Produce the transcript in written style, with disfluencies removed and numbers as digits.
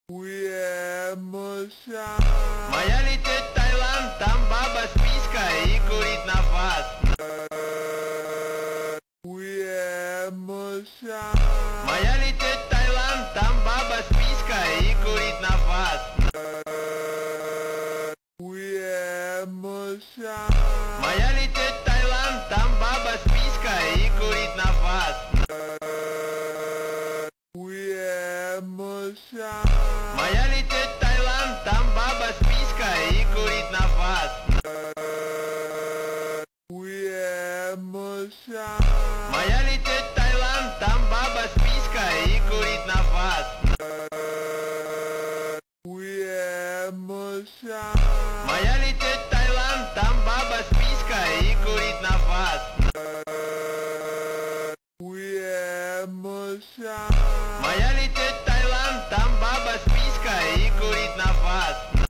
Моя летит в Таиланд, там баба с писькой и курит на вас. Моя летит в Таиланд, там баба с писькой и курит на вас. Моя летит в Таиланд, там баба с писькой и курит на вас. Моя летит в Таиланд, там баба с писькой и курит на вас.